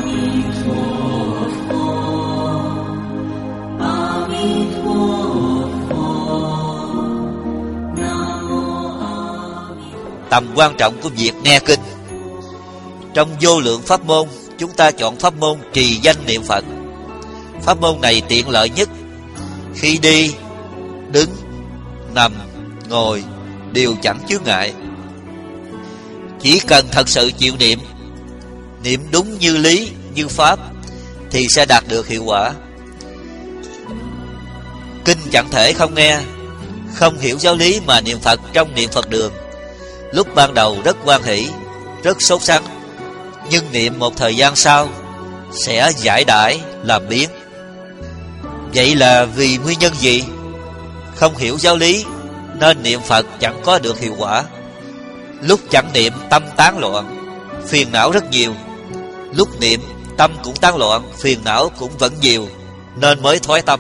Tầm quan trọng của việc nghe kinh. Trong vô lượng pháp môn, chúng ta chọn pháp môn trì danh niệm Phật. Pháp môn này tiện lợi nhất. Khi đi, đứng, nằm, ngồi đều chẳng chướng ngại. Chỉ cần thật sự chịu niệm, niệm đúng như lý, như pháp, thì sẽ đạt được hiệu quả. Kinh chẳng thể không nghe. Không hiểu giáo lý mà niệm Phật trong niệm Phật đường, lúc ban đầu rất hoan hỷ, rất sốt sắng, nhưng niệm một thời gian sau sẽ giải đãi làm biến. Vậy là vì nguyên nhân gì? Không hiểu giáo lý nên niệm Phật chẳng có được hiệu quả. Lúc chẳng niệm tâm tán loạn, phiền não rất nhiều. Lúc niệm tâm cũng tán loạn, phiền não cũng vẫn nhiều, nên mới thoái tâm.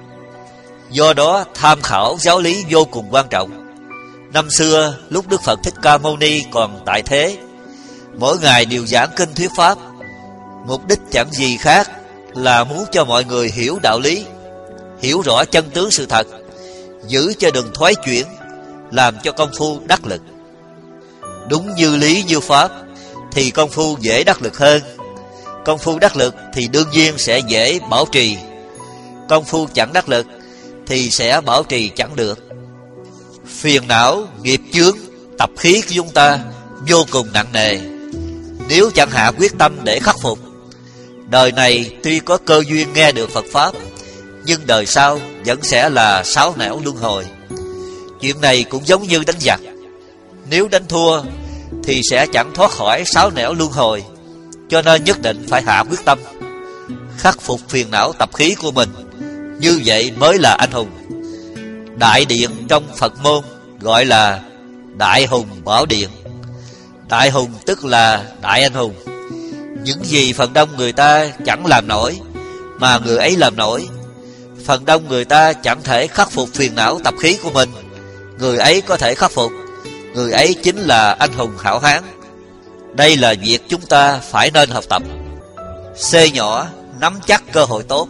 Do đó tham khảo giáo lý vô cùng quan trọng. Năm xưa lúc Đức Phật Thích Ca Mâu Ni còn tại thế, mỗi ngày đều giảng kinh thuyết pháp. Mục đích chẳng gì khác là muốn cho mọi người hiểu đạo lý, hiểu rõ chân tướng sự thật, giữ cho đừng thoái chuyển, làm cho công phu đắc lực. Đúng như lý như pháp thì công phu dễ đắc lực hơn. Công phu đắc lực thì đương nhiên sẽ dễ bảo trì. Công phu chẳng đắc lực thì sẽ bảo trì chẳng được. Phiền não, nghiệp chướng, tập khí của chúng ta vô cùng nặng nề. Nếu chẳng hạ quyết tâm để khắc phục, đời này tuy có cơ duyên nghe được Phật Pháp, nhưng đời sau vẫn sẽ là sáu nẻo luân hồi. Chuyện này cũng giống như đánh giặc. Nếu đánh thua thì sẽ chẳng thoát khỏi sáu nẻo luân hồi. Cho nên nhất định phải hạ quyết tâm, khắc phục phiền não tập khí của mình. Như vậy mới là anh hùng. Đại điện trong Phật môn gọi là Đại Hùng Bảo Điện. Đại hùng tức là đại anh hùng. Những gì phần đông người ta chẳng làm nổi mà người ấy làm nổi. Phần đông người ta chẳng thể khắc phục phiền não tập khí của mình, người ấy có thể khắc phục. Người ấy chính là anh hùng hảo hán. Đây là việc chúng ta phải nên học tập. C nhỏ, nắm chắc cơ hội tốt.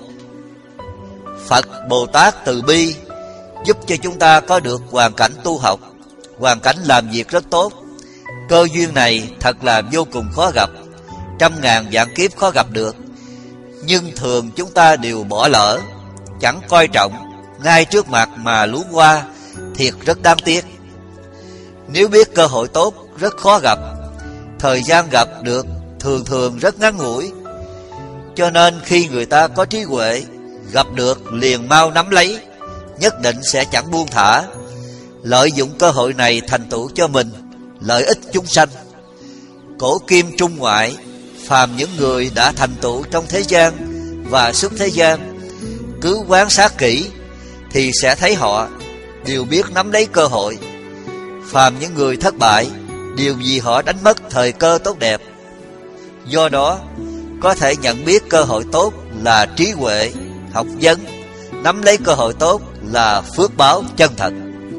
Phật Bồ Tát từ bi giúp cho chúng ta có được hoàn cảnh tu học, hoàn cảnh làm việc rất tốt. Cơ duyên này thật là vô cùng khó gặp, trăm ngàn vạn kiếp khó gặp được. Nhưng thường chúng ta đều bỏ lỡ, chẳng coi trọng, ngay trước mặt mà luống qua, thiệt rất đáng tiếc. Nếu biết cơ hội tốt rất khó gặp, thời gian gặp được thường thường rất ngắn ngủi. Cho nên khi người ta có trí huệ, gặp được liền mau nắm lấy, nhất định sẽ chẳng buông thả, lợi dụng cơ hội này thành tựu cho mình, lợi ích chúng sanh. Cổ kim trung ngoại, phàm những người đã thành tựu trong thế gian và xuất thế gian, cứ quan sát kỹ thì sẽ thấy họ đều biết nắm lấy cơ hội. Phàm những người thất bại, điều gì họ đánh mất thời cơ tốt đẹp. Do đó có thể nhận biết cơ hội tốt là trí huệ, học vấn, nắm lấy cơ hội tốt là phước báo chân thật.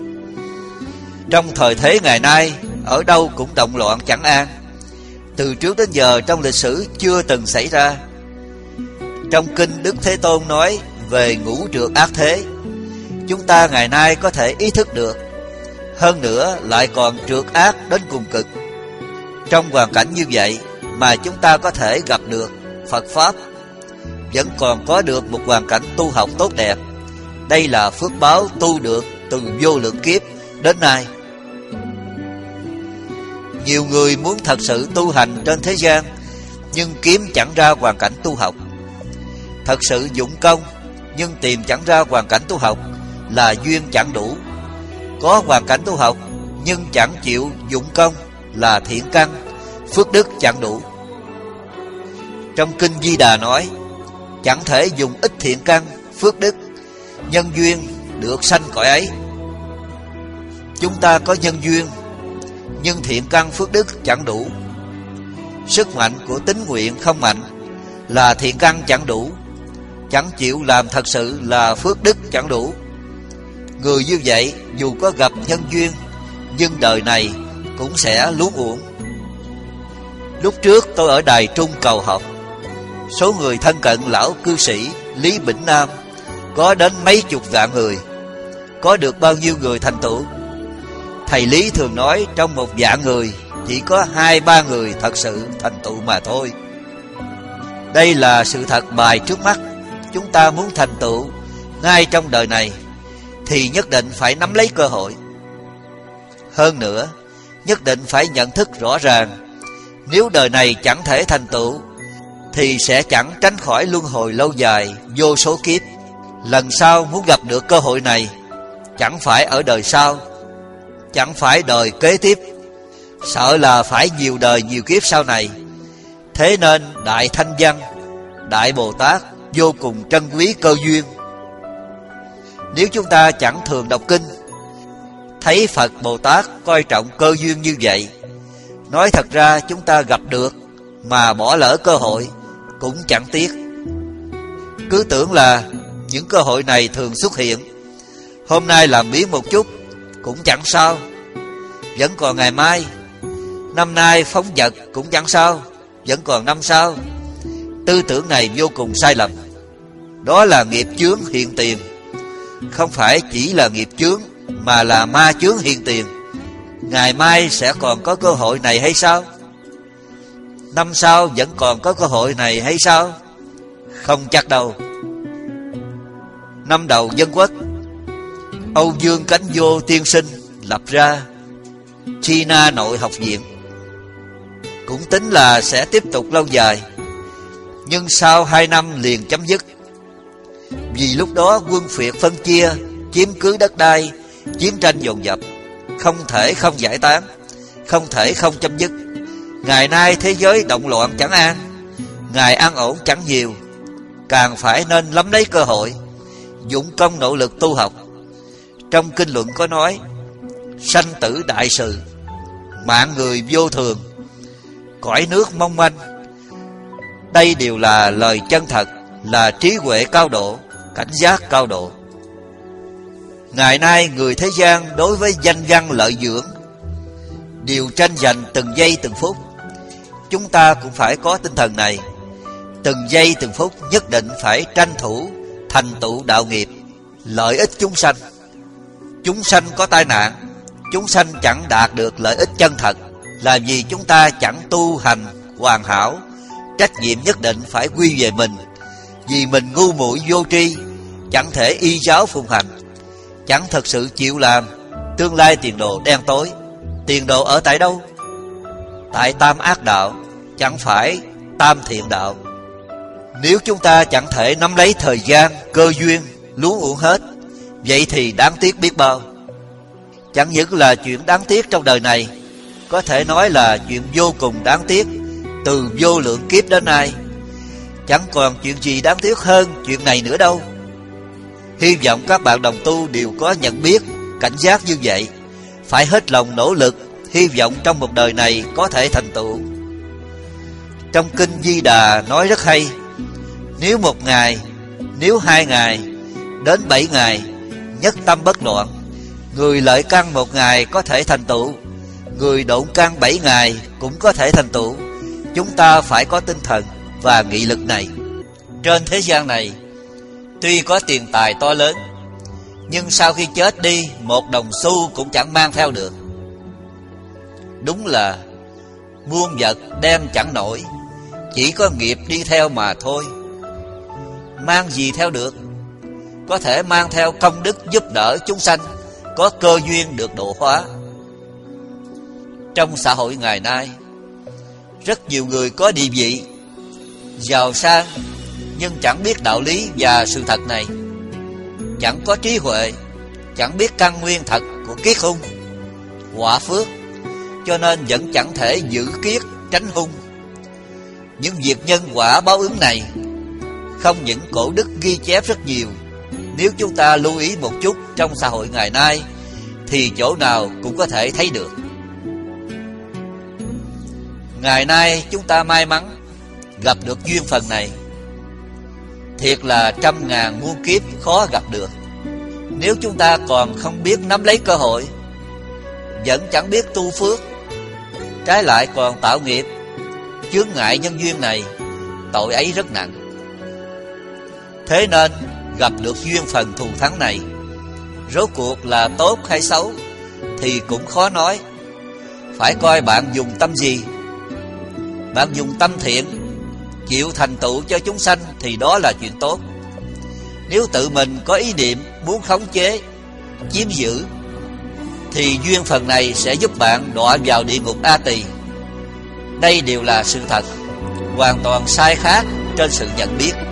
Trong thời thế ngày nay, ở đâu cũng động loạn chẳng an. Từ trước đến giờ trong lịch sử chưa từng xảy ra. Trong kinh Đức Thế Tôn nói về ngũ trược ác thế, chúng ta ngày nay có thể ý thức được. Hơn nữa lại còn trược ác đến cùng cực. Trong hoàn cảnh như vậy mà chúng ta có thể gặp được Phật Pháp, vẫn còn có được một hoàn cảnh tu học tốt đẹp. Đây là phước báo tu được từ vô lượng kiếp đến nay. Nhiều người muốn thật sự tu hành trên thế gian, nhưng kiếm chẳng ra hoàn cảnh tu học. Thật sự dụng công nhưng tìm chẳng ra hoàn cảnh tu học là duyên chẳng đủ. Có hoàn cảnh tu học nhưng chẳng chịu dụng công là thiện căn, phước đức chẳng đủ. Trong kinh Di Đà nói, chẳng thể dùng ít thiện căn, phước đức, nhân duyên được sanh cõi ấy. Chúng ta có nhân duyên, nhưng thiện căn phước đức chẳng đủ. Sức mạnh của tín nguyện không mạnh, là thiện căn chẳng đủ. Chẳng chịu làm thật sự là phước đức chẳng đủ. Người như vậy dù có gặp nhân duyên, nhưng đời này cũng sẽ luống uổng. Lúc trước tôi ở Đài Trung cầu học, Số người thân cận lão cư sĩ Lý Bỉnh Nam có đến mấy chục vạn người. Có được bao nhiêu người thành tựu? Thầy Lý thường nói trong 1 vạn người chỉ có 2-3 người thật sự thành tựu mà thôi. Đây là sự thật bày trước mắt. Chúng ta muốn thành tựu ngay trong đời này thì nhất định phải nắm lấy cơ hội. Hơn nữa, nhất định phải nhận thức rõ ràng, nếu đời này chẳng thể thành tựu thì sẽ chẳng tránh khỏi luân hồi lâu dài vô số kiếp. Lần sau muốn gặp được cơ hội này, chẳng phải ở đời sau, chẳng phải đời kế tiếp, sợ là phải nhiều đời nhiều kiếp sau này. Thế nên Đại Thanh Văn, Đại Bồ Tát vô cùng trân quý cơ duyên. Nếu chúng ta chẳng thường đọc kinh, thấy Phật Bồ Tát coi trọng cơ duyên như vậy, nói thật ra chúng ta gặp được mà bỏ lỡ cơ hội cũng chẳng tiếc. Cứ tưởng là những cơ hội này thường xuất hiện, hôm nay làm biếng một chút cũng chẳng sao, vẫn còn ngày mai. Năm nay phóng dật cũng chẳng sao, vẫn còn năm sau. Tư tưởng này vô cùng sai lầm. Đó là nghiệp chướng hiện tiền. Không phải chỉ là nghiệp chướng, mà là ma chướng hiện tiền. Ngày mai sẽ còn có cơ hội này hay sao? Năm sau vẫn còn có cơ hội này hay sao? Không chắc đâu. Năm đầu Dân Quốc, Âu Dương Cánh Vô tiên sinh lập ra China Nội học viện, cũng tính là sẽ tiếp tục lâu dài. Nhưng sau 2 năm liền chấm dứt. Vì lúc đó quân phiệt phân chia, chiếm cứ đất đai, chiến tranh dồn dập, không thể không giải tán, không thể không chấm dứt. Ngày nay thế giới động loạn chẳng an, ngày an ổn chẳng nhiều, càng phải nên lắm lấy cơ hội, dụng công nỗ lực tu học. Trong kinh luận có nói, sanh tử đại sự, mạng người vô thường, cõi nước mong manh. Đây đều là lời chân thật, là trí huệ cao độ, cảnh giác cao độ. Ngày nay người thế gian đối với danh văn lợi dưỡng đều tranh giành từng giây từng phút. Chúng ta cũng phải có tinh thần này. Từng giây từng phút nhất định phải tranh thủ thành tựu đạo nghiệp, lợi ích chúng sanh. Chúng sanh có tai nạn, chúng sanh chẳng đạt được lợi ích chân thật, là vì chúng ta chẳng tu hành hoàn hảo. Trách nhiệm nhất định phải quy về mình. Vì mình ngu muội vô tri, chẳng thể y giáo phụng hành, chẳng thật sự chịu làm, tương lai tiền đồ đen tối. Tiền đồ ở tại đâu? Tại tam ác đạo, chẳng phải tam thiện đạo. Nếu chúng ta chẳng thể nắm lấy thời gian, cơ duyên, luống uổng hết, vậy thì đáng tiếc biết bao. Chẳng những là chuyện đáng tiếc trong đời này, có thể nói là chuyện vô cùng đáng tiếc từ vô lượng kiếp đến nay. Chẳng còn chuyện gì đáng tiếc hơn chuyện này nữa đâu. Hy vọng các bạn đồng tu đều có nhận biết, cảnh giác như vậy. Phải hết lòng nỗ lực, hy vọng trong một đời này có thể thành tựu. Trong kinh Di Đà nói rất hay, nếu 1 ngày, nếu 2 ngày, đến 7 ngày, nhất tâm bất loạn. Người lợi căn 1 ngày có thể thành tựu, người độn căn 7 ngày cũng có thể thành tựu. Chúng ta phải có tinh thần và nghị lực này. Trên thế gian này, tuy có tiền tài to lớn, nhưng sau khi chết đi, 1 đồng xu cũng chẳng mang theo được. Đúng là muôn vật đen chẳng nổi, chỉ có nghiệp đi theo mà thôi. Mang gì theo được? Có thể mang theo công đức giúp đỡ chúng sanh, có cơ duyên được độ hóa. Trong xã hội ngày nay, rất nhiều người có địa vị, giàu sang, nhưng chẳng biết đạo lý và sự thật này, chẳng có trí huệ, chẳng biết căn nguyên thật của kiết hung, quả phước, cho nên vẫn chẳng thể giữ kiết tránh hung. Những việc nhân quả báo ứng này, không những cổ đức ghi chép rất nhiều. Nếu chúng ta lưu ý một chút trong xã hội ngày nay, thì chỗ nào cũng có thể thấy được. Ngày nay chúng ta may mắn gặp được duyên phần này, thiệt là trăm ngàn muôn kiếp khó gặp được. Nếu chúng ta còn không biết nắm lấy cơ hội, vẫn chẳng biết tu phước, trái lại còn tạo nghiệp, chướng ngại nhân duyên này, tội ấy rất nặng. Thế nên gặp được duyên phần thù thắng này, rốt cuộc là tốt hay xấu thì cũng khó nói. Phải coi bạn dùng tâm gì. Bạn dùng tâm thiện, chịu thành tựu cho chúng sanh thì đó là chuyện tốt. Nếu tự mình có ý niệm muốn khống chế, chiếm giữ, thì duyên phần này sẽ giúp bạn đọa vào địa ngục A Tỳ. Đây đều là sự thật, hoàn toàn sai khác trên sự nhận biết.